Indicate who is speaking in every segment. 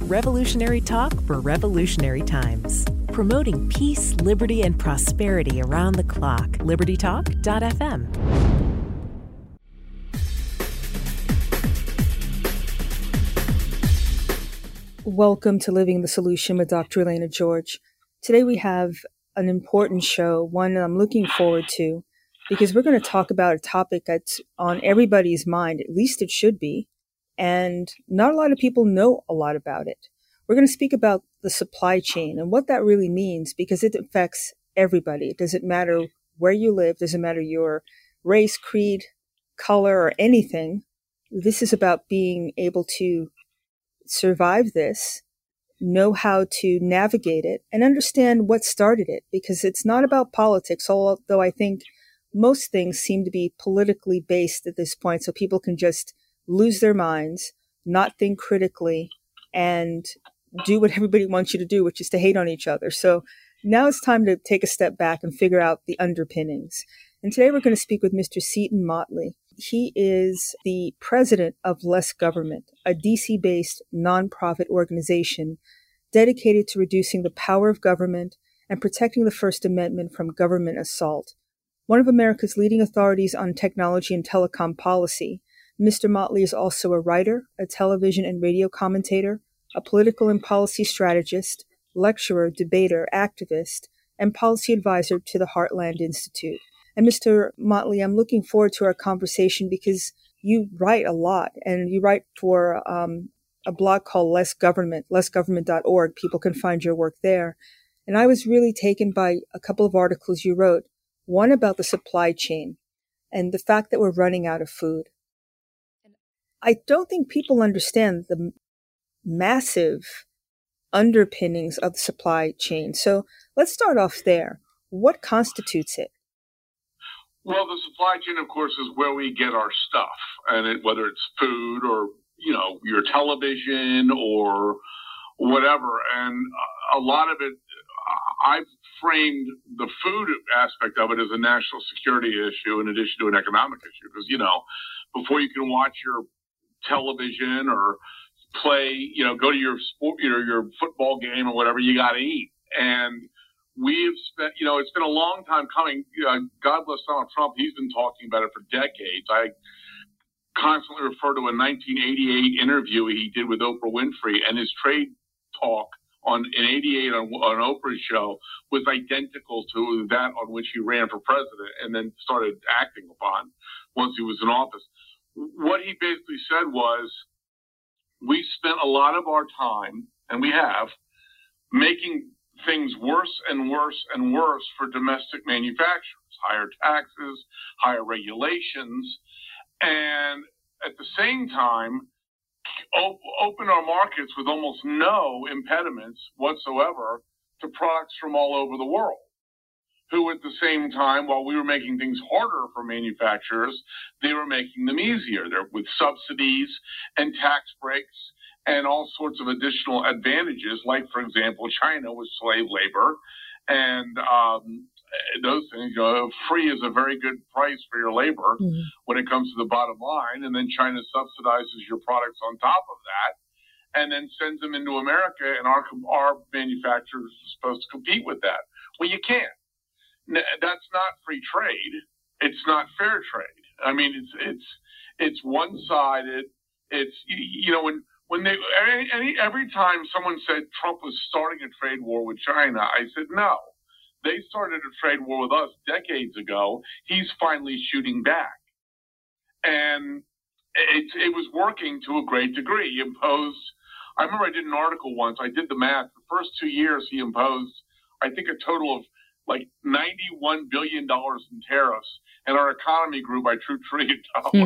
Speaker 1: Revolutionary talk for revolutionary times. Promoting peace, liberty, and prosperity around the clock. LibertyTalk.fm.
Speaker 2: Welcome to Living the Solution with Dr. Elena George. Today we have an important show, one that I'm looking forward to, because we're going to talk about a topic that's on everybody's mind, at least it should be, and not a lot of people know a lot about it. We're going to speak about the supply chain and what that really means, because it affects everybody. It doesn't matter where you live, doesn't matter your race, creed, color, or anything. This is about being able to survive this, know how to navigate it, and understand what started it, because it's not about politics, although I think most things seem to be politically based at this point, so people can just lose their minds, not think critically, and do what everybody wants you to do, which is to hate on each other. So now it's time to take a step back and figure out the underpinnings. And today we're going to speak with Mr. Seton Motley. He is the president of Less Government, a DC-based nonprofit organization dedicated to reducing the power of government and protecting the First Amendment from government assault. One of America's leading authorities on technology and telecom policy, Mr. Motley is also a writer, a television and radio commentator, a political and policy strategist, lecturer, debater, activist, and policy advisor to the Heartland Institute. And Mr. Motley, I'm looking forward to our conversation because you write a lot, and you write for a blog called Less Government, lessgovernment.org. People can find your work there. And I was really taken by a couple of articles you wrote, one about the supply chain and the fact that we're running out of food. I don't think people understand the massive underpinnings of the supply chain. So let's start off there. What constitutes it?
Speaker 3: Well, the supply chain, of course, is where we get our stuff, and whether it's food or, your television or whatever. And a lot of it, I've framed the food aspect of it as a national security issue in addition to an economic issue. Because, before you can watch your television or play, go to your sport, your football game or whatever, you got to eat. And we've spent, it's been a long time coming. God bless Donald Trump. He's been talking about it for decades. I constantly refer to a 1988 interview he did with Oprah Winfrey, and his trade talk in 88 on Oprah's show was identical to that on which he ran for president and then started acting upon once he was in office. What he basically said was, we spent a lot of our time, and we have, making things worse and worse and worse for domestic manufacturers, higher taxes, higher regulations, and at the same time, open our markets with almost no impediments whatsoever to products from all over the world, who at the same time, while we were making things harder for manufacturers, they were making them easier. They're with subsidies and tax breaks and all sorts of additional advantages, like, for example, China with slave labor and those things. Free is a very good price for your labor when it comes to the bottom line, and then China subsidizes your products on top of that and then sends them into America, and our manufacturers are supposed to compete with that. Well, you can't. That's not free trade. It's not fair trade. I mean, it's one-sided. It's, when they, every time someone said Trump was starting a trade war with China, I said, no, they started a trade war with us decades ago. He's finally shooting back. And it was working to a great degree. He imposed, I remember I did an article once, I did the math. The first 2 years he imposed, I think, a total of like $91 billion in tariffs, and our economy grew by $2 trillion.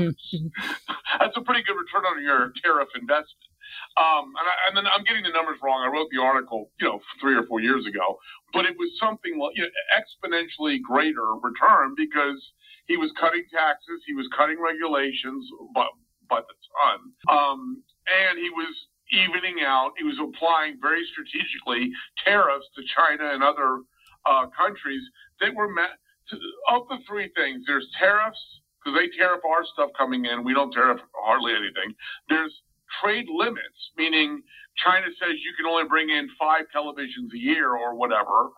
Speaker 3: That's a pretty good return on your tariff investment. And then I'm getting the numbers wrong. I wrote the article, 3 or 4 years ago, but it was something like exponentially greater return because he was cutting taxes, he was cutting regulations by the ton, and he was evening out. He was applying very strategically tariffs to China and other countries that were met of the three things. There's tariffs, because they tariff our stuff coming in. We don't tariff hardly anything. There's trade limits, meaning China says you can only bring in 5 televisions a year or whatever.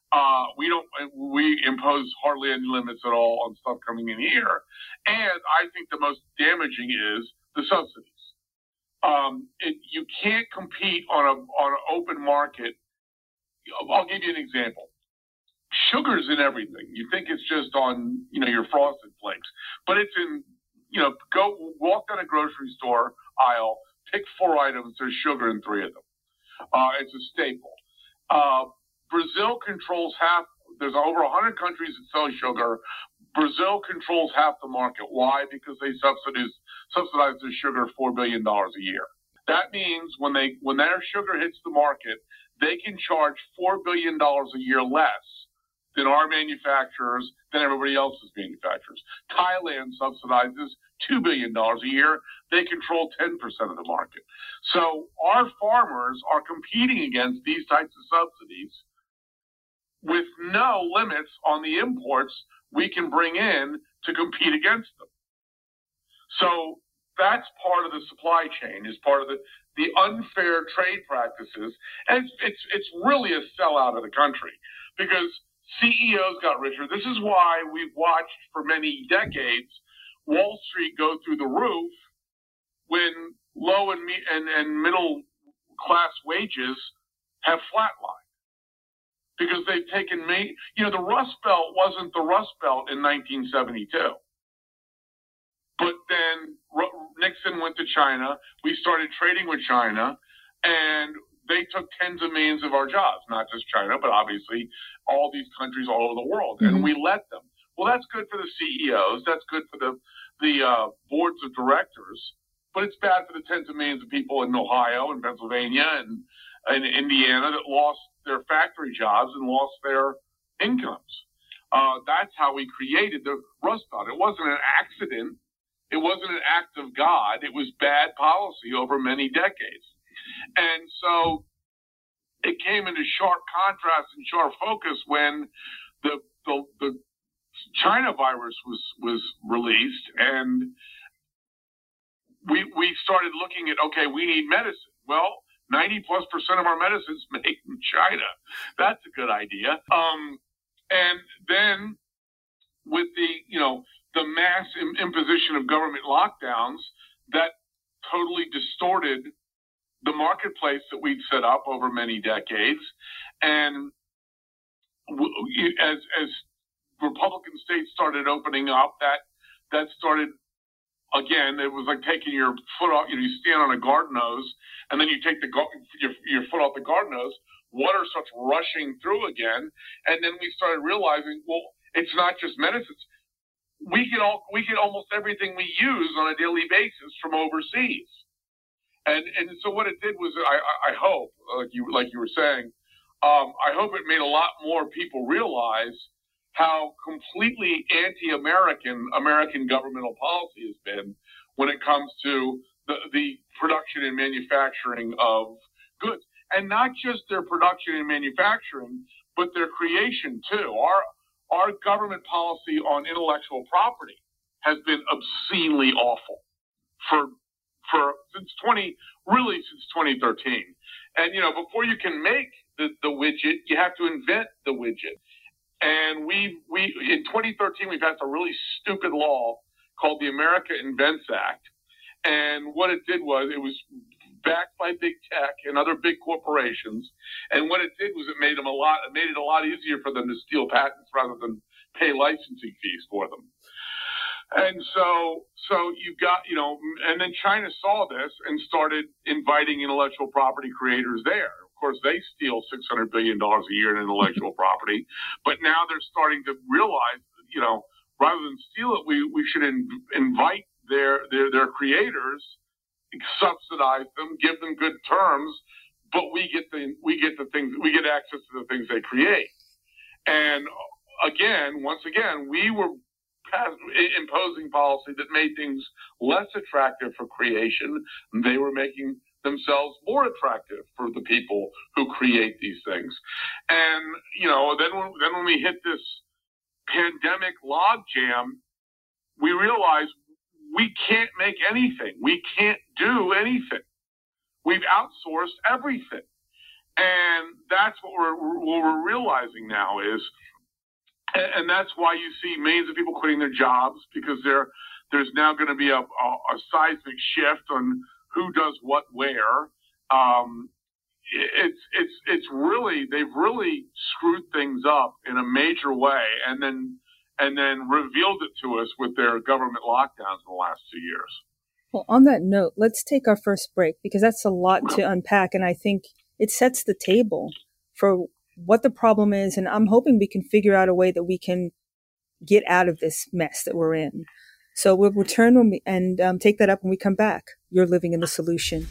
Speaker 3: We impose hardly any limits at all on stuff coming in here. And I think the most damaging is the subsidies. You can't compete on an open market. I'll give you an example. Sugar's in everything. You think it's just on, your Frosted Flakes, but it's in, go walk down a grocery store aisle, pick 4 items, there's sugar in 3 of them. It's a staple. Brazil controls half. There's over 100 countries that sell sugar. Brazil controls half the market. Why? Because they subsidize their sugar $4 billion a year. That means when their sugar hits the market, they can charge $4 billion a year less than our manufacturers, than everybody else's manufacturers. Thailand subsidizes $2 billion a year. They control 10% of the market. So our farmers are competing against these types of subsidies with no limits on the imports we can bring in to compete against them. So that's part of the supply chain, is part of the unfair trade practices. And it's really a sellout of the country, because CEOs got richer. This is why we've watched for many decades Wall Street go through the roof when low and middle class wages have flatlined. Because they've taken the Rust Belt wasn't the Rust Belt in 1972. But then Nixon went to China. We started trading with China, and they took tens of millions of our jobs, not just China, but obviously all these countries all over the world. Mm-hmm. And we let them. Well, that's good for the CEOs. That's good for the boards of directors. But it's bad for the tens of millions of people in Ohio and Pennsylvania and Indiana that lost their factory jobs and lost their incomes. That's how we created the Rust Belt. It wasn't an accident. It wasn't an act of God. It was bad policy over many decades. And so it came into sharp contrast and sharp focus when the China virus was released, and we started looking at, okay, we need medicine. Well, 90+% of our medicine's made in China. That's a good idea. And then with the mass imposition of government lockdowns, that totally distorted the marketplace that we'd set up over many decades. And as Republican states started opening up, that started, again, it was like taking your foot off. You stand on a garden hose, and then you take your foot off the garden hose. Water starts rushing through again, and then we started realizing, well, it's not just medicines. We get almost everything we use on a daily basis from overseas. And so what it did was, I hope, like you were saying, I hope it made a lot more people realize how completely anti-American governmental policy has been when it comes to the production and manufacturing of goods. And not just their production and manufacturing, but their creation too. Our government policy on intellectual property has been obscenely awful since 2013. And before you can make the widget, you have to invent the widget. And we in 2013 we passed a really stupid law called the America Invents Act. And what it did was, it was backed by big tech and other big corporations. And what it did was it made it a lot easier for them to steal patents rather than pay licensing fees for them. And so you got, and then China saw this and started inviting intellectual property creators there. Of course, they steal $600 billion a year in intellectual property, but now they're starting to realize, rather than steal it, we should invite their creators, subsidize them, give them good terms, but we get access to the things they create. And once again, we were imposing policy that made things less attractive for creation. They were making themselves more attractive for the people who create these things. And, then when we hit this pandemic logjam, we realized we can't make anything. We can't do anything. We've outsourced everything. And that's what we're realizing now is, and that's why you see millions of people quitting their jobs, because there's now going to be a seismic shift on who does what where. It's really, they've really screwed things up in a major way, and then revealed it to us with their government lockdowns in the last 2 years.
Speaker 2: Well, on that note, let's take our first break, because that's a lot to unpack, and I think it sets the table for what the problem is, and I'm hoping we can figure out a way that we can get out of this mess that we're in. So we'll return and take that up when we come back. You're living in the solution.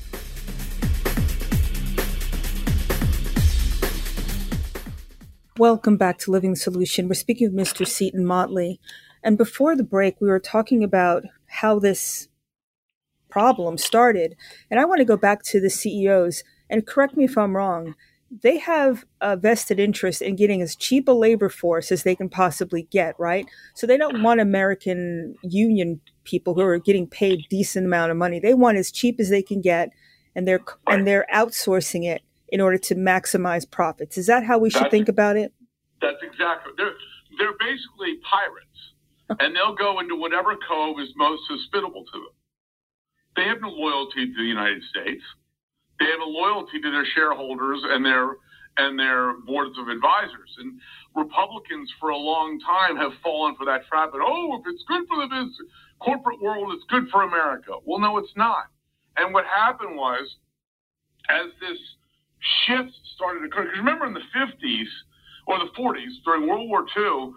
Speaker 2: Welcome back to Living the Solution. We're speaking with Mr. Seton Motley. And before the break, we were talking about how this problem started. And I want to go back to the CEOs, and correct me if I'm wrong. They have a vested interest in getting as cheap a labor force as they can possibly get, right? So they don't want American union people who are getting paid decent amount of money. They want as cheap as they can get, and they're outsourcing it in order to maximize profits. Is that how we should think about it?
Speaker 3: That's exactly. They're basically pirates, and they'll go into whatever cove is most hospitable to them. They have no loyalty to the United States. They have a loyalty to their shareholders and their boards of advisors. And Republicans for a long time have fallen for that trap. And, if it's good for the business, corporate world, it's good for America. Well, no, it's not. And what happened was, as this shift started occurring, because remember in the 50s or the 40s, during World War II,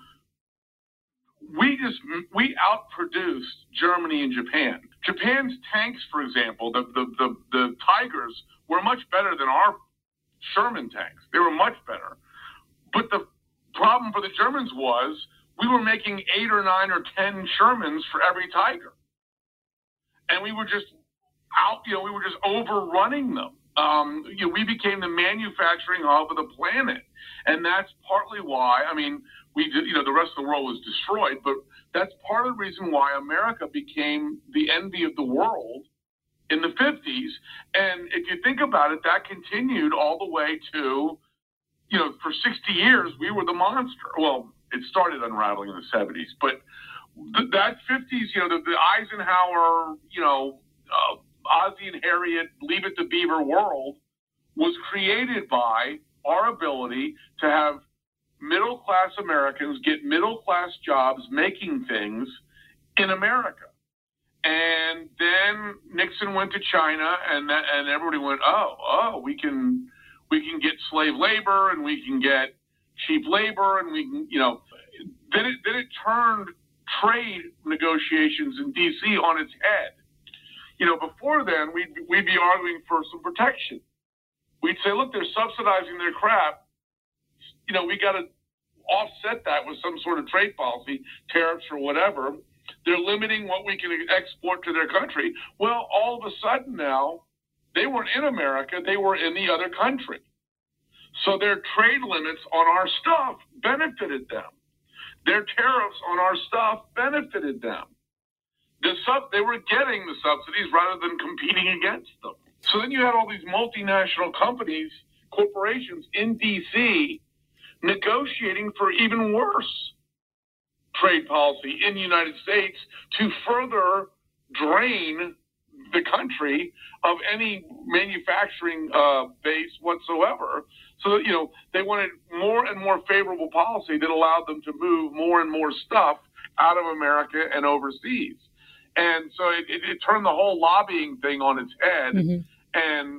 Speaker 3: we outproduced Germany and Japan. Japan's tanks, for example, the Tigers were much better than our Sherman tanks. They were much better. But the problem for the Germans was we were making 8 or 9 or 10 Shermans for every Tiger. And we were just we were just overrunning them. We became the manufacturing hub of the planet. And that's partly why, we did, the rest of the world was destroyed, but that's part of the reason why America became the envy of the world in the 50s. And if you think about it, that continued all the way to, for 60 years, we were the monster. Well, it started unraveling in the 70s, but that 50s, the Eisenhower, Ozzie and Harriet, Leave It to Beaver world was created by our ability to have middle-class Americans get middle-class jobs making things in America. And then Nixon went to China, and everybody went, we can get slave labor, and we can get cheap labor, and we can, then it turned trade negotiations in D.C. on its head. Before then, we'd be arguing for some protection. We'd say, look, they're subsidizing their crap. We got to offset that with some sort of trade policy, tariffs or whatever. They're limiting what we can export to their country. Well, all of a sudden now, they weren't in America, they were in the other country. So their trade limits on our stuff benefited them. Their tariffs on our stuff benefited them. They were getting the subsidies rather than competing against them. So then you had all these multinational companies, corporations in D.C., negotiating for even worse trade policy in the United States to further drain the country of any manufacturing base whatsoever. So that, they wanted more and more favorable policy that allowed them to move more and more stuff out of America and overseas. And so it turned the whole lobbying thing on its head. Mm-hmm. And,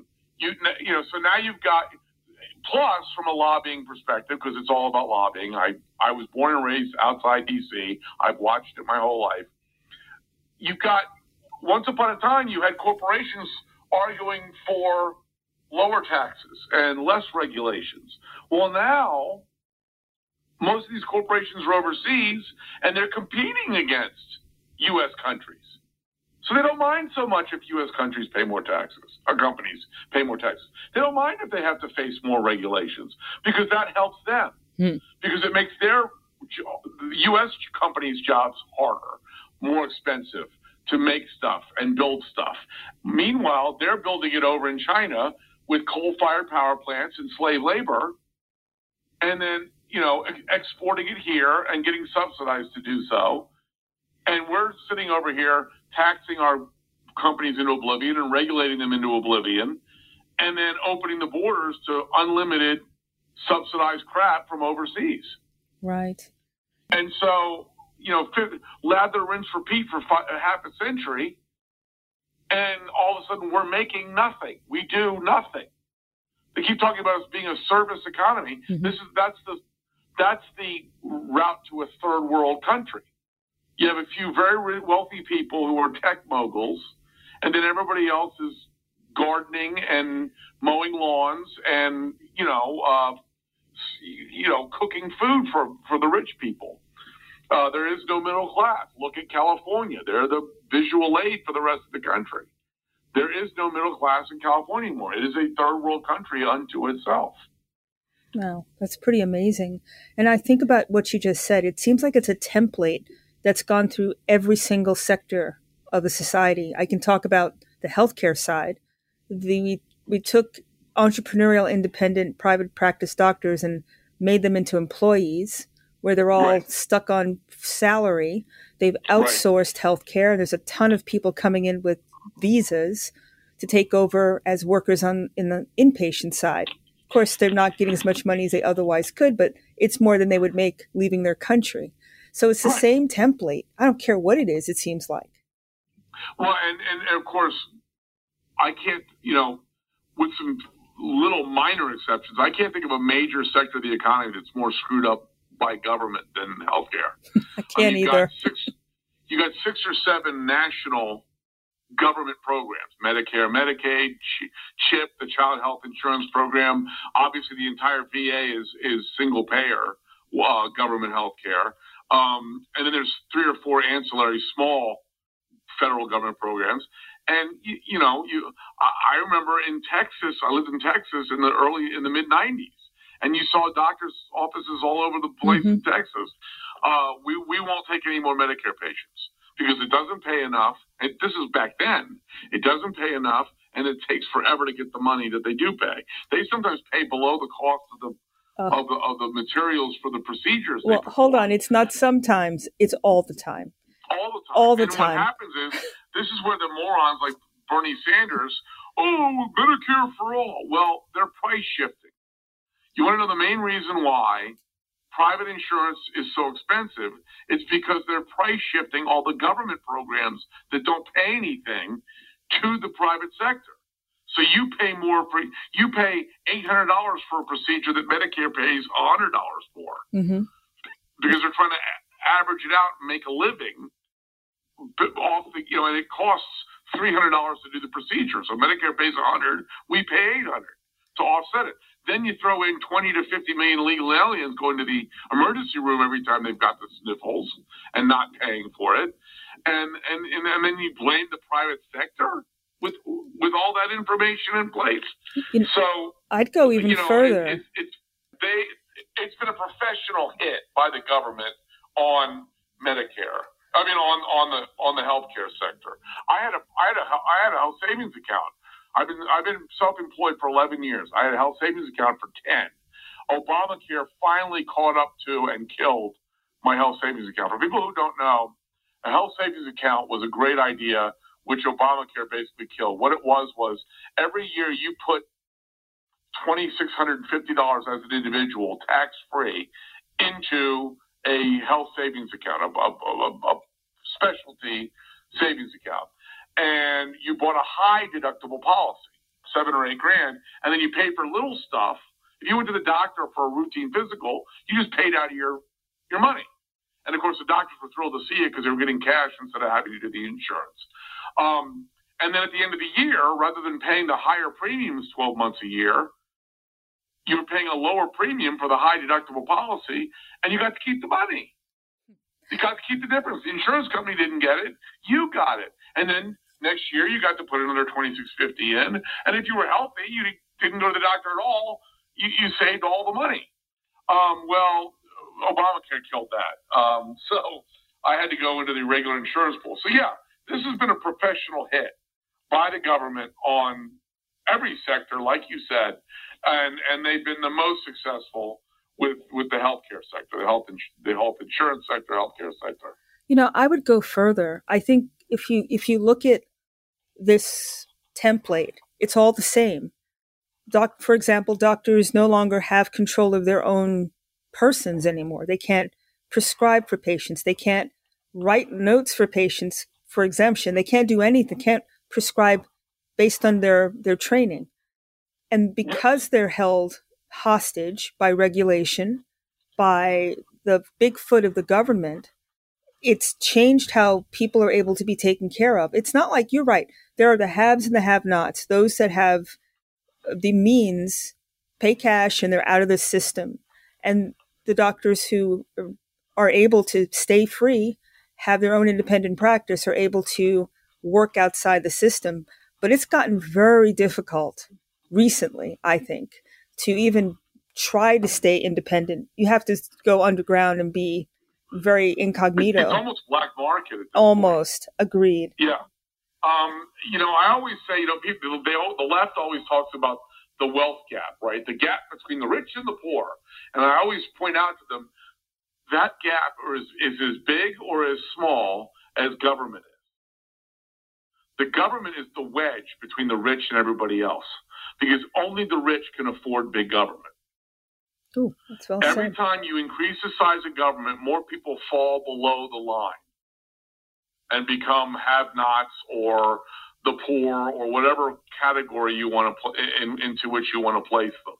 Speaker 3: so now you've got, plus from a lobbying perspective, because it's all about lobbying. I was born and raised outside D.C. I've watched it my whole life. You've got, once upon a time, you had corporations arguing for lower taxes and less regulations. Well, now, most of these corporations are overseas, and they're competing against U.S. countries. So they don't mind so much if U.S. countries pay more taxes, or companies pay more taxes. They don't mind if they have to face more regulations, because that helps them. Because it makes their U.S. companies' jobs harder, more expensive. to make stuff and build stuff. Meanwhile, they're building it over in China with coal-fired power plants and slave labor, and then, exporting it here and getting subsidized to do so. And we're sitting over here taxing our companies into oblivion and regulating them into oblivion, and then opening the borders to unlimited subsidized crap from overseas.
Speaker 2: Right.
Speaker 3: And so, lather, rinse, repeat for half a century, and all of a sudden we're making nothing. We do nothing. They keep talking about us being a service economy. Mm-hmm. That's the route to a third world country. You have a few very wealthy people who are tech moguls, and then everybody else is gardening and mowing lawns and cooking food for the rich people. There is no middle class. Look at California. They're the visual aid for the rest of the country. There is no middle class in California anymore. It is a third world country unto itself.
Speaker 2: Wow, that's pretty amazing. And I think about what you just said. It seems like it's a template that's gone through every single sector of the society. I can talk about the healthcare side. We took entrepreneurial, independent, private practice doctors and made them into employees, where they're all stuck on salary. They've outsourced healthcare. There's a ton of people coming in with visas to take over as workers in the inpatient side. Of course, they're not getting as much money as they otherwise could, but it's more than they would make leaving their country. So it's the same template. I don't care what it is, it seems like.
Speaker 3: Well, and of course, I can't, with some little minor exceptions, I can't think of a major sector of the economy that's more screwed up by government than healthcare.
Speaker 2: I can't either.
Speaker 3: You got 6 or 7 national government programs: Medicare, Medicaid, CHIP, the Child Health Insurance Program. Obviously, the entire VA is single payer government health care. And then there's 3 or 4 ancillary small federal government programs. And I remember in Texas, I lived in Texas in the mid 90s, and you saw doctors' offices all over the place in Texas. We won't take any more Medicare patients because it doesn't pay enough. And this is back then. It doesn't pay enough, and it takes forever to get the money that they do pay. They sometimes pay below the cost of the materials for the procedures.
Speaker 2: Well, hold on. It's not sometimes. It's all the time.
Speaker 3: All the time. What happens is, this is where the morons like Bernie Sanders, Medicare for all. Well, they're price shifting. You want to know the main reason why private insurance is so expensive? It's because they're price shifting all the government programs that don't pay anything to the private sector. So you pay you pay $800 for a procedure that Medicare pays $100 for, because they're trying to average it out and make a living off and it costs $300 to do the procedure. So Medicare pays $100, we pay $800 to offset it. Then you throw in 20 to 50 million illegal aliens going to the emergency room every time they've got the sniffles and not paying for it, and then you blame the private sector with all that information in place. So
Speaker 2: I'd go even further.
Speaker 3: It's been a professional hit by the government on Medicare. I mean, on the healthcare sector. I had a health savings account. I've been self-employed for 11 years. I had a health savings account for 10. Obamacare finally caught up to and killed my health savings account. For people who don't know, a health savings account was a great idea, which Obamacare basically killed. What it was every year you put $2,650 as an individual, tax-free, into a health savings account, a specialty savings account. And you bought a high deductible policy, $7 or $8 grand, and then you paid for little stuff. If you went to the doctor for a routine physical, you just paid out of your money. And of course, the doctors were thrilled to see it because they were getting cash instead of having to do the insurance. And then at the end of the year, rather than paying the higher premiums 12 months a year, you were paying a lower premium for the high deductible policy, and you got to keep the money. You got to keep the difference. The insurance company didn't get it. You got it. And then next year, you got to put another $2,650 in. And if you were healthy, you didn't go to the doctor at all, you saved all the money. Well, Obamacare killed that. So I had to go into the regular insurance pool. So, yeah, this has been a professional hit by the government on every sector, like you said, and they've been the most successful with the healthcare sector, the health insurance sector, healthcare sector.
Speaker 2: You know, I would go further. I think if you look at this template, it's all the same. For example, doctors no longer have control of their own persons anymore. They can't prescribe for patients. They can't write notes for patients for exemption. They can't do anything. Can't prescribe based on their training. And because they're held hostage by regulation, by the big foot of the government, it's changed how people are able to be taken care of. It's not like, you're right, there are the haves and the have-nots. Those that have the means pay cash and they're out of the system. And the doctors who are able to stay free, have their own independent practice, are able to work outside the system. But it's gotten very difficult recently, I think, to even try to stay independent. You have to go underground and be very incognito.
Speaker 3: It's almost black market.
Speaker 2: Almost. Agreed.
Speaker 3: Yeah. I always say, people, the left always talks about the wealth gap, right? The gap between the rich and the poor. And I always point out to them, that gap is as big or as small as government is. The government is the wedge between the rich and everybody else, because only the rich can afford big government.
Speaker 2: Ooh, that's well
Speaker 3: Every
Speaker 2: said.
Speaker 3: time you increase the size of government, more people fall below the line and become have-nots or the poor or whatever category you want to into which you want to place them.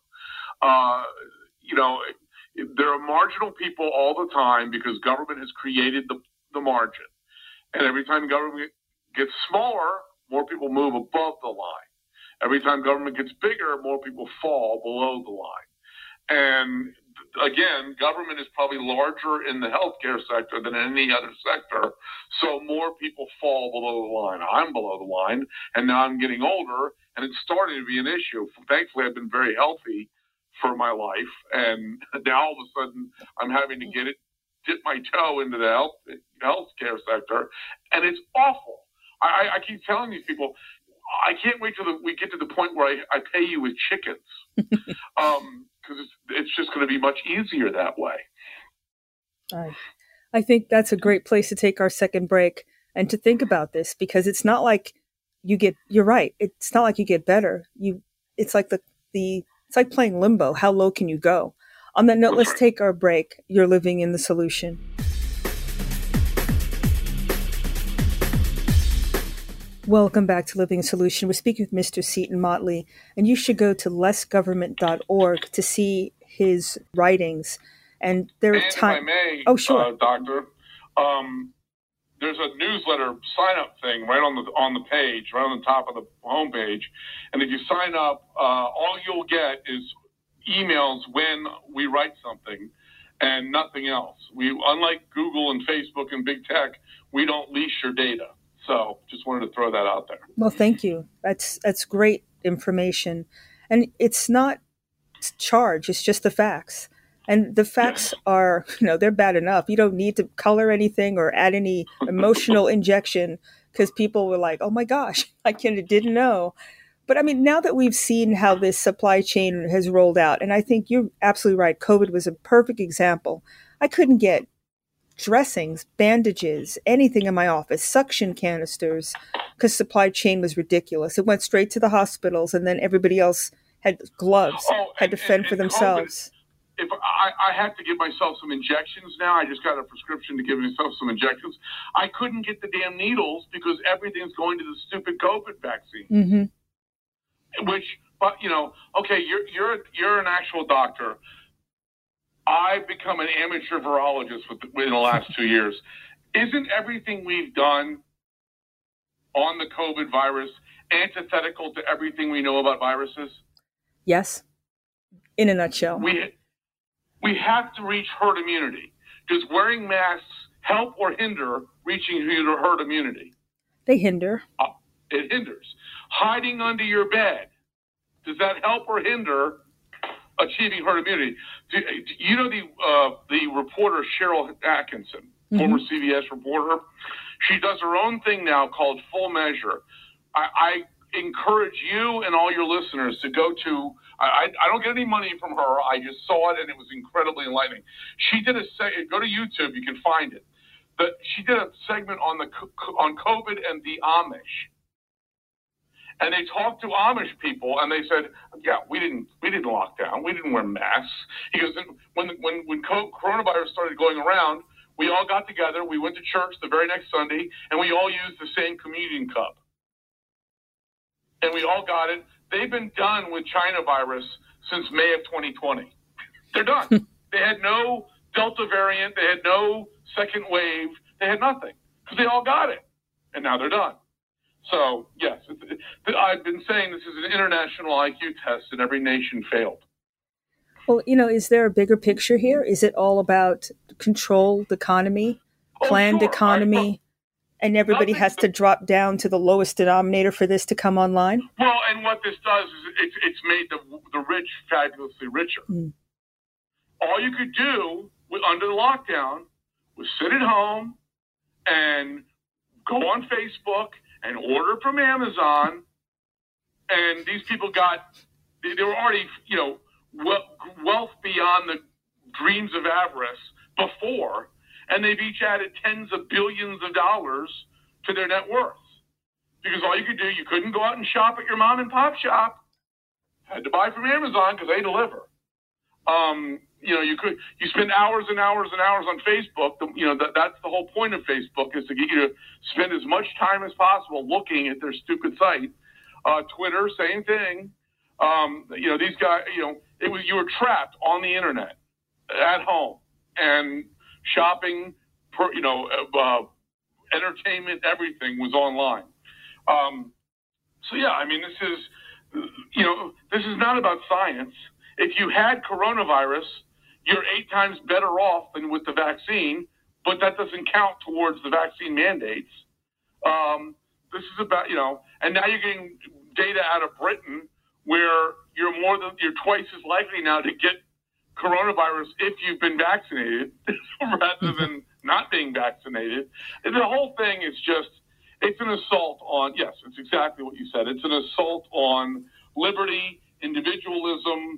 Speaker 3: There are marginal people all the time because government has created the margin. And every time government gets smaller, more people move above the line. Every time government gets bigger, more people fall below the line. And again, government is probably larger in the healthcare sector than any other sector, so more people fall below the line. I'm below the line, and now I'm getting older, and it's starting to be an issue. Thankfully, I've been very healthy for my life, and now all of a sudden I'm having to dip my toe into the healthcare sector, and it's awful. I keep telling these people, I can't wait till we get to the point where I pay you with chickens, because it's just going to be much easier that way.
Speaker 2: I think that's a great place to take our second break and to think about this, because it's not like you're right. It's not like you get better. It's like it's like playing limbo. How low can you go? On that note, let's take our break. You're living in the solution. Welcome back to Living Solution. We're speaking with Mr. Seton Motley, and you should go to lessgovernment.org to see his writings. And there are
Speaker 3: times. If I may,
Speaker 2: sure.
Speaker 3: Doctor, there's a newsletter sign-up thing right on the page, right on the top of the homepage. And if you sign up, all you'll get is emails when we write something and nothing else. Unlike Google and Facebook and big tech, we don't lease your data. So just wanted to throw that out there.
Speaker 2: Well, thank you. That's great information. And it's not charge, it's just the facts. And the facts are, they're bad enough. You don't need to color anything or add any emotional injection, because people were like, oh my gosh, I didn't know. But I mean, now that we've seen how this supply chain has rolled out, and I think you're absolutely right, COVID was a perfect example. I couldn't get dressings, bandages, anything in my office, suction canisters, because supply chain was ridiculous. It went straight to the hospitals, and then everybody else had gloves, had to fend for themselves.
Speaker 3: COVID, if I had to give myself some injections now, I just got a prescription to give myself some injections. I couldn't get the damn needles because everything's going to the stupid COVID vaccine.
Speaker 2: Mm-hmm.
Speaker 3: But okay, you're an actual doctor. I've become an amateur virologist within the last 2 years. Isn't everything we've done on the COVID virus antithetical to everything we know about viruses?
Speaker 2: Yes. In a nutshell.
Speaker 3: We have to reach herd immunity. Does wearing masks help or hinder reaching herd immunity?
Speaker 2: They hinder.
Speaker 3: It hinders. Hiding under your bed, does that help or hinder achieving herd immunity? The reporter Cheryl Atkinson, former CBS reporter, She does her own thing now called Full Measure. I encourage you and all your listeners to go to, I don't get any money from her. I just saw it and it was incredibly enlightening. She did go to YouTube, you can find it. She did a segment on COVID and the Amish. And they talked to Amish people, and they said, "Yeah, we didn't lock down. We didn't wear masks." He goes, "When coronavirus started going around, we all got together. We went to church the very next Sunday, and we all used the same communion cup, and we all got it. They've been done with China virus since May of 2020. They're done. They had no Delta variant. They had no second wave. They had nothing because they all got it, and now they're done." So, yes, I've been saying this is an international IQ test, and every nation failed.
Speaker 2: Well, is there a bigger picture here? Is it all about controlled economy, planned economy, and everybody has to drop down to the lowest denominator for this to come online?
Speaker 3: Well, and what this does is it's made the rich fabulously richer. All you could do under the lockdown was sit at home and go on Facebook and order from Amazon, and these people they were already, wealth beyond the dreams of avarice before, and they've each added tens of billions of dollars to their net worth. Because all you could do, you couldn't go out and shop at your mom and pop shop. Had to buy from Amazon because they deliver. You spend hours and hours and hours on Facebook. That's the whole point of Facebook, is to get you to spend as much time as possible looking at their stupid site. Twitter, same thing. These guys, you were trapped on the internet at home, and shopping, entertainment, everything was online. This is not about science. If you had coronavirus, you're 8 times better off than with the vaccine, but that doesn't count towards the vaccine mandates. This is about, and now you're getting data out of Britain where you're twice as likely now to get coronavirus if you've been vaccinated rather than not being vaccinated. And the whole thing is it's an assault on, yes, it's exactly what you said. It's an assault on liberty, individualism,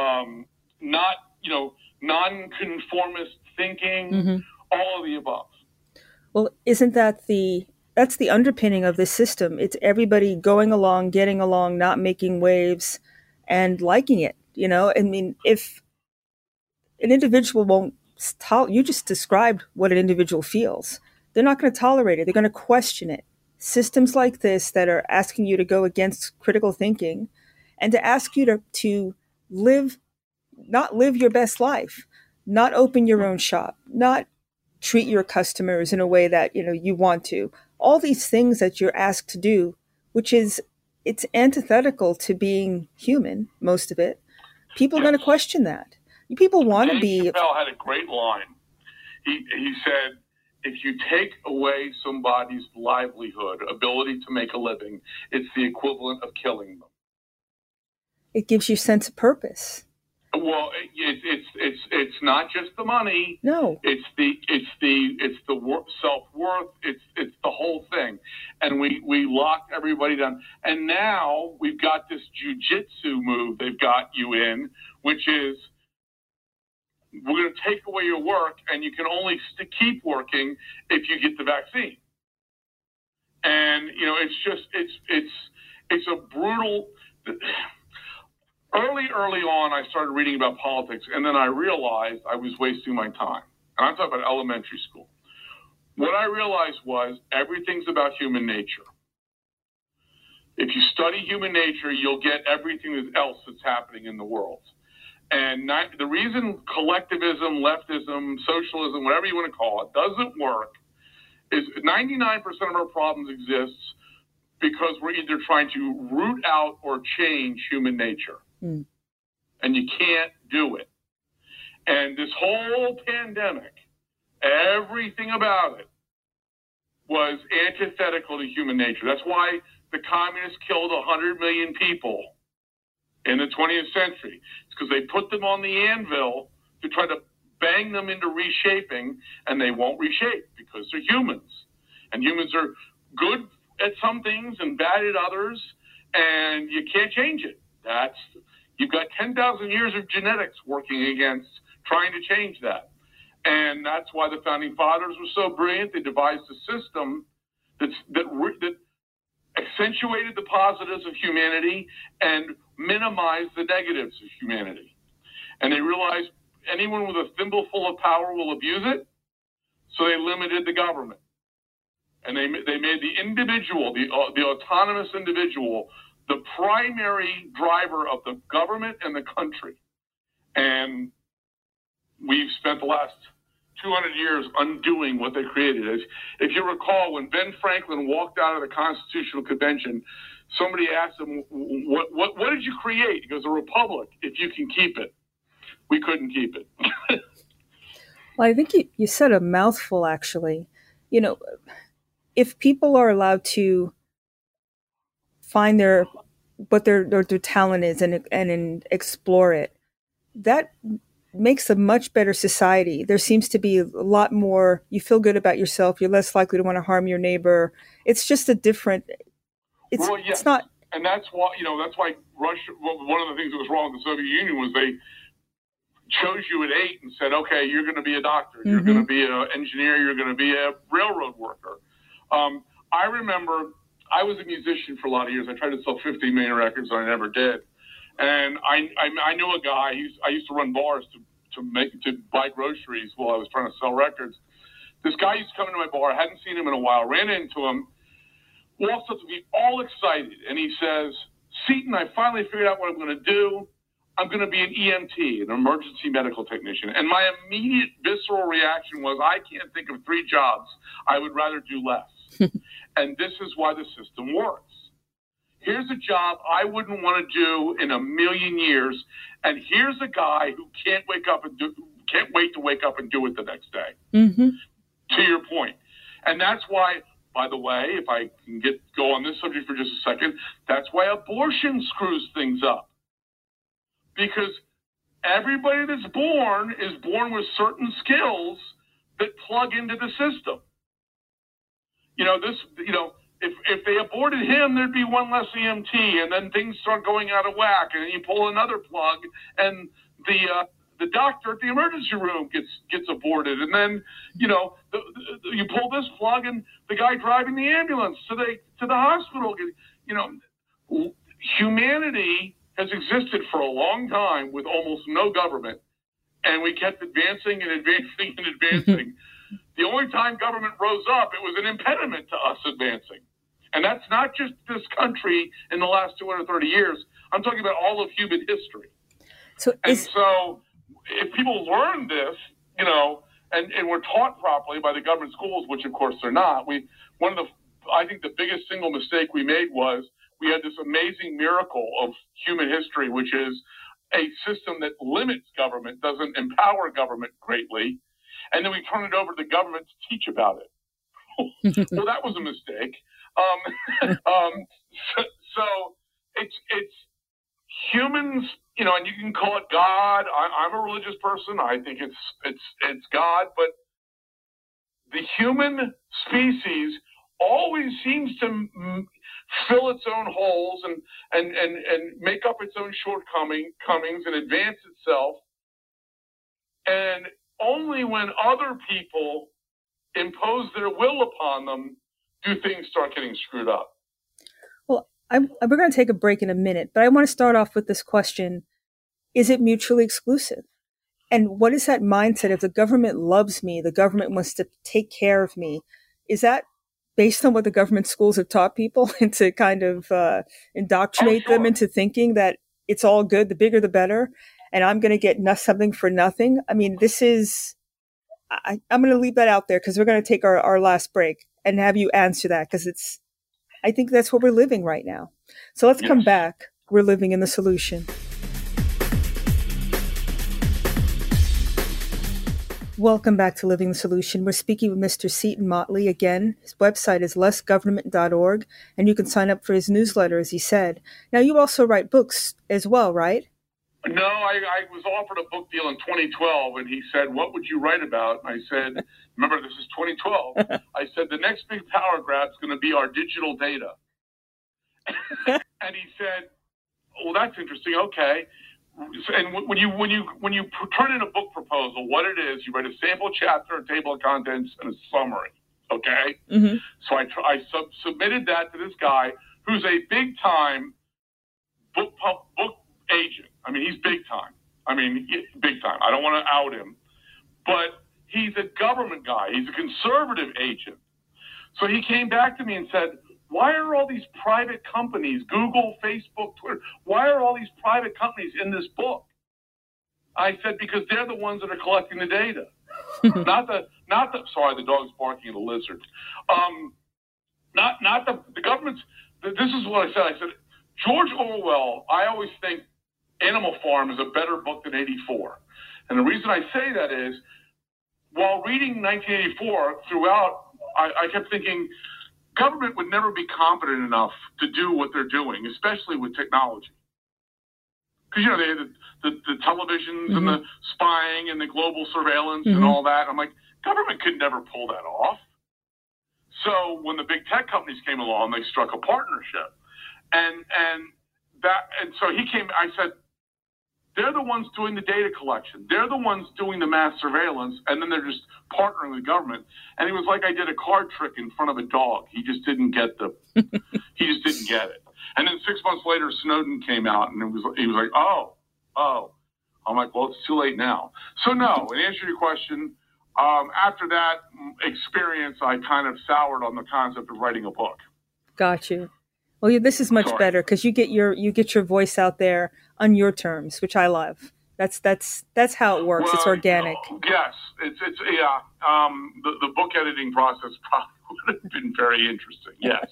Speaker 3: non-conformist thinking, all of the above.
Speaker 2: Well, isn't that's the underpinning of this system? It's everybody going along, getting along, not making waves, and liking it. I mean, if an individual you just described what an individual feels. They're not going to tolerate it. They're going to question it. Systems like this that are asking you to go against critical thinking and to ask you to not live your best life, not open your own shop, not treat your customers in a way that, you want to. All these things that you're asked to do, it's antithetical to being human, most of it. People are going to question that. People want to be.
Speaker 3: Dave Chappelle had a great line. He said, if you take away somebody's livelihood, ability to make a living, it's the equivalent of killing them.
Speaker 2: It gives you a sense of purpose.
Speaker 3: Well, it's not just the money.
Speaker 2: No,
Speaker 3: it's the self-worth. It's the whole thing, and we locked everybody down. And now we've got this jujitsu move they've got you in, which is we're going to take away your work, and you can only keep working if you get the vaccine. And it's a brutal. Early on, I started reading about politics, and then I realized I was wasting my time. And I'm talking about elementary school. What I realized was everything's about human nature. If you study human nature, you'll get everything else that's happening in the world. And the reason collectivism, leftism, socialism, whatever you want to call it, doesn't work is 99% of our problems exists because we're either trying to root out or change human nature. And you can't do it. And this whole pandemic, everything about it was antithetical to human nature. That's why the communists killed 100 million people in the 20th century. It's because they put them on the anvil to try to bang them into reshaping, and they won't reshape because they're humans. And humans are good at some things and bad at others, and you can't change it. You've got 10,000 years of genetics working against trying to change that. And that's why the founding fathers were so brilliant. They devised a system that accentuated the positives of humanity and minimized the negatives of humanity. And they realized anyone with a thimbleful of power will abuse it, so they limited the government. And they made the individual, the autonomous individual, the primary driver of the government and the country. And we've spent the last 200 years undoing what they created. If you recall, when Ben Franklin walked out of the Constitutional Convention, somebody asked him, what did you create? He goes, a republic, if you can keep it. We couldn't keep it.
Speaker 2: Well, I think you said a mouthful, actually. You know, if people are allowed to find what their talent is and explore it, that makes a much better society. There seems to be a lot more, you feel good about yourself, you're less likely to want to harm your neighbor. It's just a different, it's not.
Speaker 3: And that's why Russia, one of the things that was wrong with the Soviet Union was they chose you at 8 and said, okay, you're going to be a doctor, you're going to be an engineer, you're going to be a railroad worker. I remember I was a musician for a lot of years. I tried to sell 50 million records, and I never did. And I knew a guy. I used to run bars to buy groceries while I was trying to sell records. This guy used to come into my bar. I hadn't seen him in a while. Ran into him. Walks up to me all excited, and he says, "Seton, I finally figured out what I'm going to do. I'm going to be an EMT, an emergency medical technician." And my immediate visceral reaction was, I can't think of 3 jobs I would rather do less. And this is why the system works. Here's a job I wouldn't want to do in a million years, and here's a guy who can't wait to wake up and do it the next day. Mm-hmm. To your point. And that's why, by the way, if I can go on this subject for just a second, that's why abortion screws things up. Because everybody that's born is born with certain skills that plug into the system. If they aborted him, there'd be one less EMT, and then things start going out of whack, and then you pull another plug, and the doctor at the emergency room gets aborted, and then you pull this plug, and the guy driving the ambulance to the hospital. Humanity has existed for a long time with almost no government, and we kept advancing and advancing and advancing. The only time government rose up, it was an impediment to us advancing. And that's not just this country in the last 230 years. I'm talking about all of human history. So if people learn this, and we're taught properly by the government schools, which of course they're not, I think the biggest single mistake we made was we had this amazing miracle of human history, which is a system that limits government, doesn't empower government greatly, and then we turn it over to the government to teach about it. Well, that was a mistake. So it's humans, and you can call it God. I'm a religious person. I think it's God, but the human species always seems to fill its own holes and make up its own shortcomings and advance itself. And only when other people impose their will upon them do things start getting screwed up.
Speaker 2: Well, we're going to take a break in a minute, but I want to start off with this question. Is it mutually exclusive? And what is that mindset? If the government loves me, the government wants to take care of me, is that based on what the government schools have taught people and to kind of indoctrinate them into thinking that it's all good, the bigger the better, and I'm going to get something for nothing? I mean, I'm going to leave that out there because we're going to take our last break and have you answer that, because I think that's what we're living right now. So let's come back. We're living in the solution. Welcome back to Living the Solution. We're speaking with Mr. Seton Motley again. His website is lessgovernment.org, and you can sign up for his newsletter, as he said. Now, you also write books as well, right?
Speaker 3: No, I was offered a book deal in 2012, and he said, "What would you write about?" And I said, "Remember, this is 2012." I said, "The next big power grab is going to be our digital data." And he said, "Well, that's interesting. Okay." And when you turn in a book proposal, what it is, you write a sample chapter, a table of contents, and a summary. Okay.
Speaker 2: Mm-hmm.
Speaker 3: So I submitted that to this guy who's a big time book agent. I mean, he's big time. Big time. I don't want to out him, but he's a government guy. He's a conservative agent. So he came back to me and said, "Why are all these private companies, Google, Facebook, Twitter, why are all these private companies in this book?" I said, "Because they're the ones that are collecting the data. Not the, sorry, the dog's barking at a lizard. Not the government's, this is what I said. I said, George Orwell, I always think Animal Farm is a better book than 84. And the reason I say that is, while reading 1984 throughout, I kept thinking, government would never be competent enough to do what they're doing, especially with technology. Because, they had the televisions and the spying and the global surveillance and all that. I'm like, government could never pull that off. So when the big tech companies came along, they struck a partnership. And so he came, I said, they're the ones doing the data collection. They're the ones doing the mass surveillance, and then they're just partnering with government. And he was like, I did a card trick in front of a dog. He just didn't get he just didn't get it. And then 6 months later, Snowden came out, and he was like, oh. I'm like, well, it's too late now. So no, in answer to your question, after that experience, I kind of soured on the concept of writing a book.
Speaker 2: Got you. Well, yeah, this is much better because you get your voice out there on your terms, which I love. That's how it works. Well, it's organic.
Speaker 3: Yes, it's yeah. The book editing process probably would have been very interesting. Yes.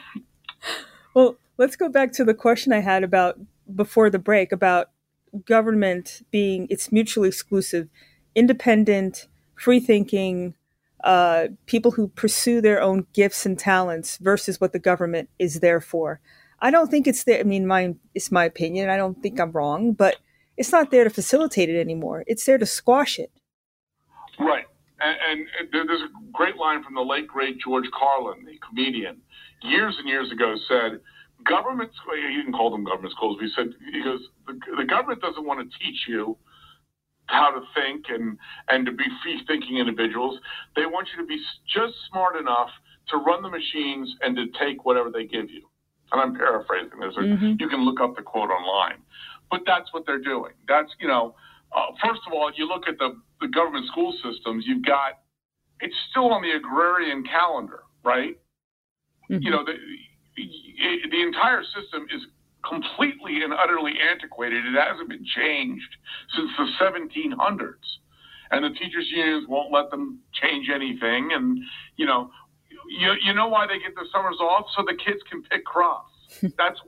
Speaker 2: Well, let's go back to the question I had about before the break about government being it's mutually exclusive, independent, free thinking. People who pursue their own gifts and talents versus what the government is there for. I don't think it's there. I mean, it's my opinion. I don't think I'm wrong, but it's not there to facilitate it anymore. It's there to squash it.
Speaker 3: Right. And there's a great line from the late, great George Carlin, the comedian, years and years ago said, government, he didn't call them government schools, but he goes, the government doesn't want to teach you how to think and to be free-thinking individuals. They want you to be just smart enough to run the machines and to take whatever they give you. And I'm paraphrasing this. You can look up the quote online. But that's what they're doing. That's, first of all, you look at the government school systems, it's still on the agrarian calendar, right? Mm-hmm. The entire system is completely and utterly antiquated. It hasn't been changed since the 1700s. And the teachers' unions won't let them change anything. And, you know why they get the summers off? So the kids can pick crops. That's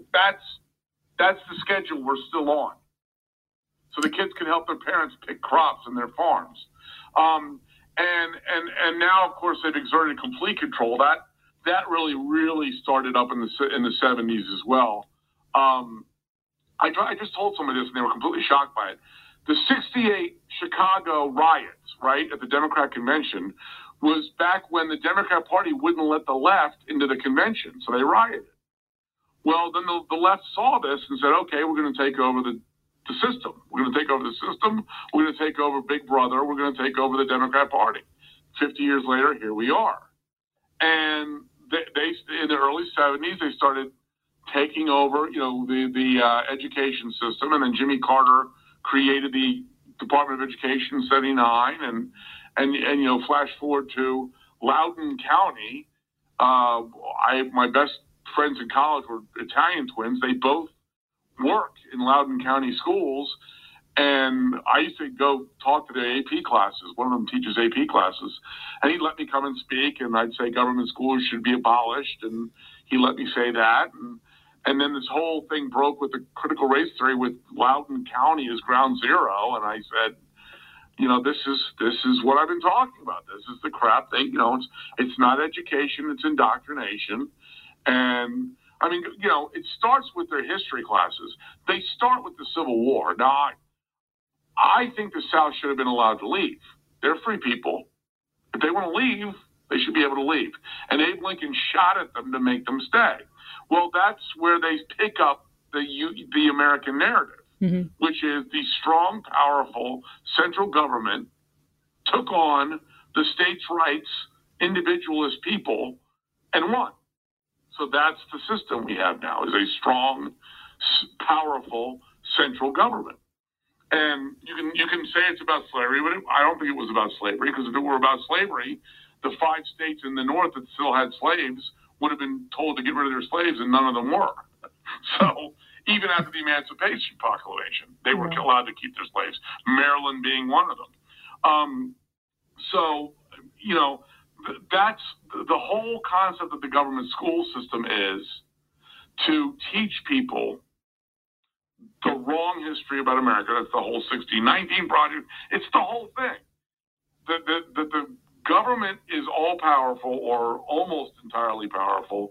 Speaker 3: the schedule we're still on. So the kids can help their parents pick crops in their farms. And now, of course, they've exerted complete control. That really started up in the 70s as well. I just told somebody this, and they were completely shocked by it. The 68 Chicago riots, right, at the Democrat convention, was back when the Democrat Party wouldn't let the left into the convention, so they rioted. Well, then the left saw this and said, okay, we're going to take over the system. We're going to take over the system. We're going to take over Big Brother. We're going to take over the Democrat Party. 50 years later, here we are. And they in the early 70s, they started taking over, the education system. And then Jimmy Carter created the Department of Education in 79. And flash forward to Loudoun County. My best friends in college were Italian twins. They both work in Loudoun County schools. And I used to go talk to the AP classes. One of them teaches AP classes. And he'd let me come and speak, and I'd say government schools should be abolished. And he let me say that. And then this whole thing broke with the critical race theory with Loudoun County as ground zero. And I said, this is what I've been talking about. This is the crap. It's not education. It's indoctrination. And I mean, it starts with their history classes. They start with the Civil War. Now, I think the South should have been allowed to leave. They're free people. If they want to leave, they should be able to leave. And Abe Lincoln shot at them to make them stay. Well, that's where they pick up the American narrative, which is the strong, powerful central government took on the states' rights, individualist people, and won. So that's the system we have now, is a strong, powerful central government. And you can say it's about slavery, but I don't think it was about slavery, because if it were about slavery, the 5 states in the North that still had slaves would have been told to get rid of their slaves, and none of them were. So even after the Emancipation Proclamation, they were allowed to keep their slaves, Maryland being one of them. That's the whole concept of the government school system, is to teach people the wrong history about America. That's the whole 1619 project. It's the whole thing. The government is all powerful, or almost entirely powerful,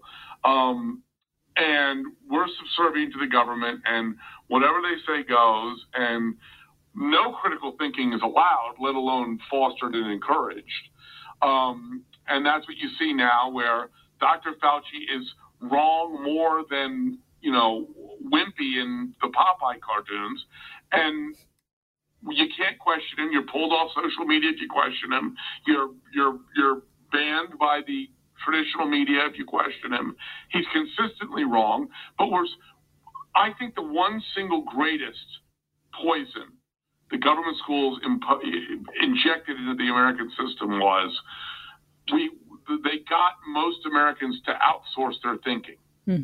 Speaker 3: and we're subservient to the government, and whatever they say goes, and no critical thinking is allowed, let alone fostered and encouraged. And that's what you see now, where Dr. Fauci is wrong more than, Wimpy in the Popeye cartoons, and you can't question him. You're pulled off social media if you question him. You're banned by the traditional media if you question him. He's consistently wrong. But I think the one single greatest poison the government schools injected into the American system was they got most Americans to outsource their thinking.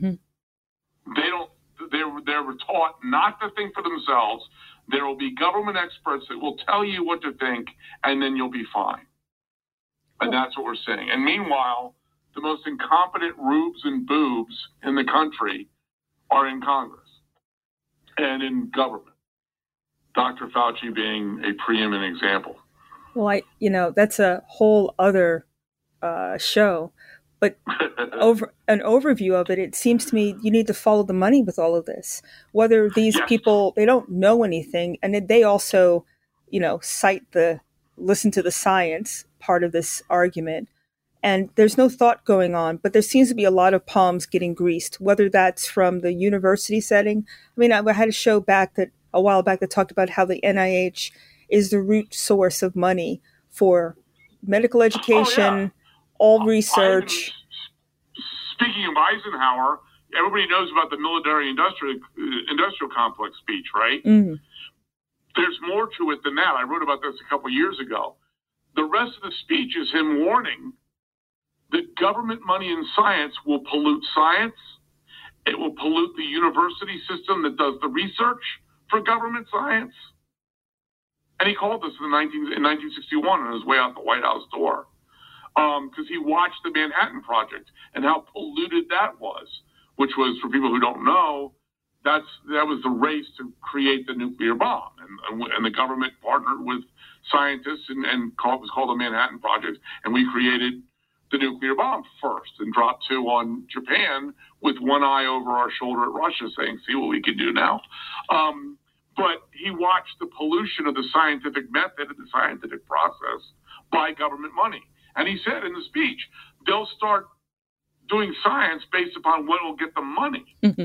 Speaker 3: They were taught not to think for themselves. There will be government experts that will tell you what to think, and then you'll be fine. And that's what we're seeing. And meanwhile, the most incompetent rubes and boobs in the country are in Congress and in government. Dr. Fauci being a preeminent example.
Speaker 2: Well, that's a whole other show. But over an overview of it, it seems to me you need to follow the money with all of this. Whether these people, they don't know anything, and they also, listen to the science part of this argument. And there's no thought going on, but there seems to be a lot of palms getting greased, whether that's from the university setting. I mean, I had a show a while back that talked about how the NIH is the root source of money for medical education, all research.
Speaker 3: Speaking of Eisenhower, everybody knows about the military industrial complex speech, right? There's more to it than that. I wrote about this a couple years ago. The rest of the speech is him warning that government money in science will pollute science. It will pollute the university system that does the research for government science. And he called this in 1961 on his way out the White House door. Because he watched the Manhattan Project and how polluted that was, which was, for people who don't know, that was the race to create the nuclear bomb. And the government partnered with scientists and it was called the Manhattan Project. And we created the nuclear bomb first and dropped 2 on Japan with one eye over our shoulder at Russia saying, see what we can do now. But he watched the pollution of the scientific method and the scientific process by government money. And he said in the speech, they'll start doing science based upon what will get them money,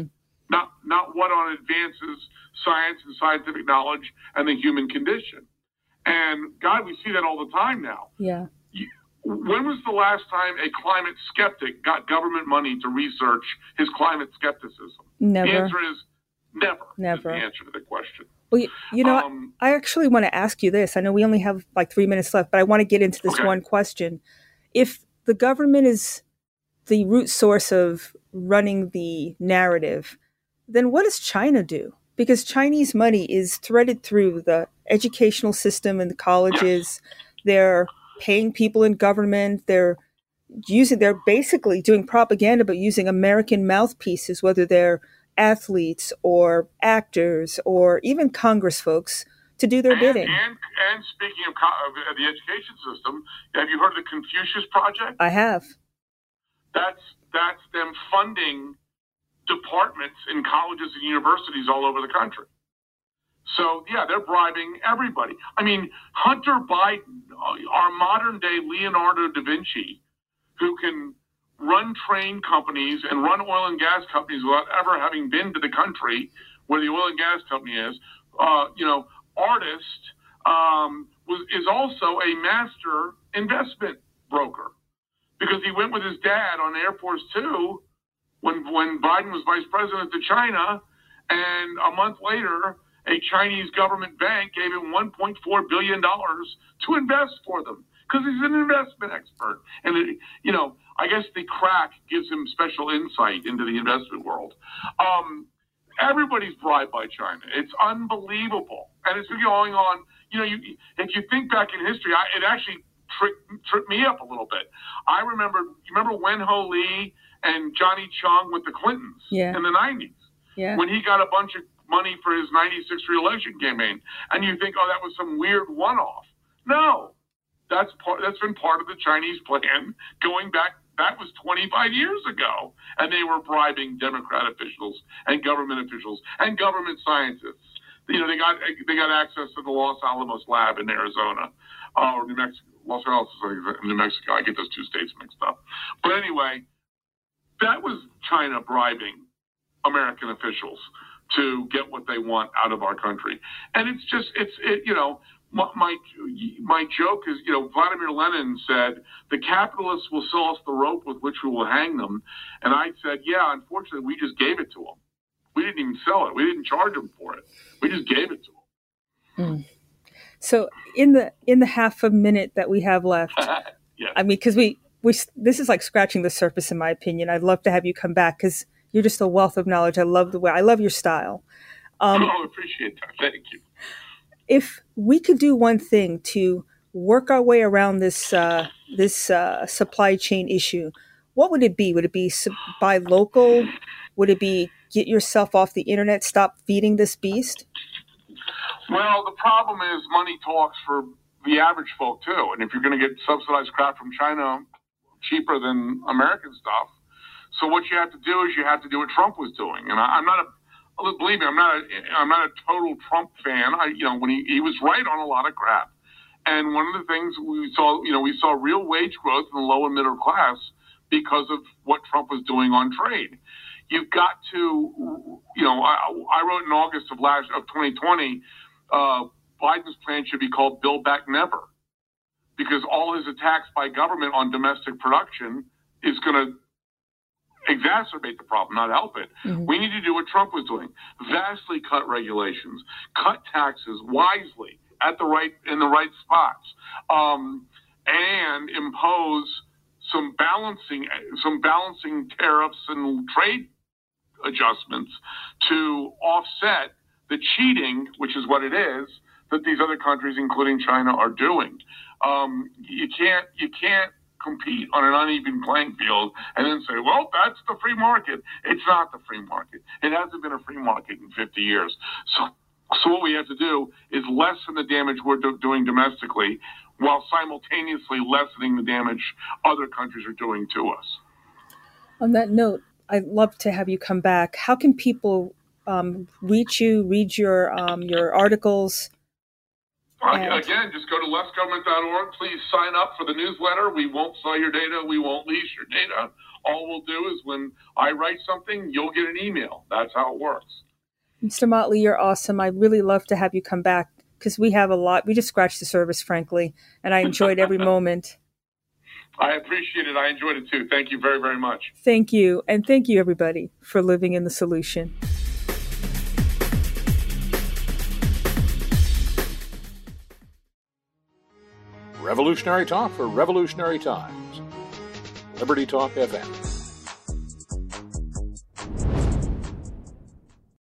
Speaker 3: not what on advances science and scientific knowledge and the human condition. And God, we see that all the time now.
Speaker 2: Yeah.
Speaker 3: When was the last time a climate skeptic got government money to research his climate skepticism?
Speaker 2: Never.
Speaker 3: The answer is never.
Speaker 2: Never.
Speaker 3: Is the answer to the question.
Speaker 2: Well, I actually want to ask you this. I know we only have like 3 minutes left, but I want to get into this one question. If the government is the root source of running the narrative, then what does China do? Because Chinese money is threaded through the educational system and the colleges. They're paying people in government. They're basically doing propaganda, but using American mouthpieces, whether they're athletes or actors or even Congress folks, to do their bidding.
Speaker 3: And speaking of the education system, have you heard of the Confucius Project?
Speaker 2: I have.
Speaker 3: That's them funding departments in colleges and universities all over the country. So, yeah, they're bribing everybody. I mean, Hunter Biden, our modern-day Leonardo da Vinci, who can run train companies and run oil and gas companies without ever having been to the country where the oil and gas company is, artist, is also a master investment broker, because he went with his dad on Air Force Two when Biden was vice president to China, and a month later, a Chinese government bank gave him $1.4 billion to invest for them, because he's an investment expert. And, I guess the crack gives him special insight into the investment world. Everybody's bribed by China. It's unbelievable. And it's been going on. If you think back in history, it actually tripped me up a little bit. You remember Wen-Ho Lee and Johnny Chung with the Clintons in the 90s?
Speaker 2: Yeah.
Speaker 3: When he got a bunch of money for his 96 reelection campaign. And you think, that was some weird one-off. No. That's been part of the Chinese plan going back. That was 25 years ago. And they were bribing Democrat officials and government officials and government scientists. They got access to the Los Alamos lab in Arizona, or New Mexico. Los Alamos is New Mexico. I get those two states mixed up. But anyway, that was China bribing American officials to get what they want out of our country. And it's just, my joke is, Vladimir Lenin said, the capitalists will sell us the rope with which we will hang them. And I said, yeah, unfortunately, we just gave it to them. We didn't even sell it. We didn't charge them for it. We just gave it to them.
Speaker 2: So in the half a minute that we have left,
Speaker 3: yes.
Speaker 2: I mean, because we this is like scratching the surface, in my opinion. I'd love to have you come back, because you're just a wealth of knowledge. I love your style.
Speaker 3: I appreciate that. Thank you.
Speaker 2: If we could do one thing to work our way around this supply chain issue, what would it be? Would it be buy local? Would it be get yourself off the internet, stop feeding this beast?
Speaker 3: Well, the problem is money talks for the average folk too. And if you're going to get subsidized crap from China cheaper than American stuff, so what you have to do is you have to do what Trump was doing. And believe me, I'm not a total Trump fan. When he was right on a lot of crap. And one of the things we saw real wage growth in the low and middle class because of what Trump was doing on trade. You've got to, I wrote in August of 2020, Biden's plan should be called Build Back Never, because all his attacks by government on domestic production is going to exacerbate the problem, not help it. Mm-hmm. We need to do what Trump was doing: vastly cut regulations, cut taxes wisely in the right spots, and impose some balancing tariffs and trade adjustments to offset the cheating, which is what it is, that these other countries, including China, are doing. You can't compete on an uneven playing field and then say, well, that's the free market. It's not the free market. It hasn't been a free market in 50 years. So what we have to do is lessen the damage we're doing domestically while simultaneously lessening the damage other countries are doing to us.
Speaker 2: On that note, I'd love to have you come back. How can people reach you, read your articles?
Speaker 3: Again, just go to lessgovernment.org. Please sign up for the newsletter. We won't sell your data. We won't lease your data. All we'll do is when I write something, you'll get an email. That's how it works.
Speaker 2: Mr. Motley, you're awesome. I'd really love to have you come back, because we have a lot. We just scratched the surface, frankly, and I enjoyed every moment.
Speaker 3: I appreciate it. I enjoyed it too. Thank you very, very much.
Speaker 2: Thank you. And thank you, everybody, for living in the solution.
Speaker 4: Revolutionary Talk for Revolutionary Times. Liberty Talk FM.